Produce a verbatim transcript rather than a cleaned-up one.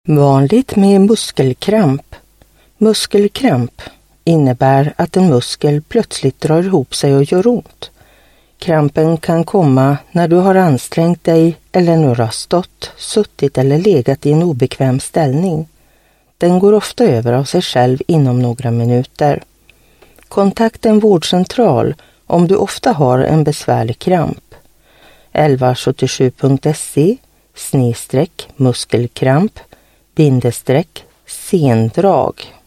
Vanligt med muskelkramp. Muskelkramp innebär att en muskel plötsligt drar ihop sig och gör ont. Krampen kan komma när du har ansträngt dig eller när du har stått, suttit eller legat i en obekväm ställning. Den går ofta över av sig själv inom några minuter. Kontakta en vårdcentral om du ofta har en besvärlig kramp. elva sjuttiosju punkt se snedstreck muskelkramp bindestreck sendrag.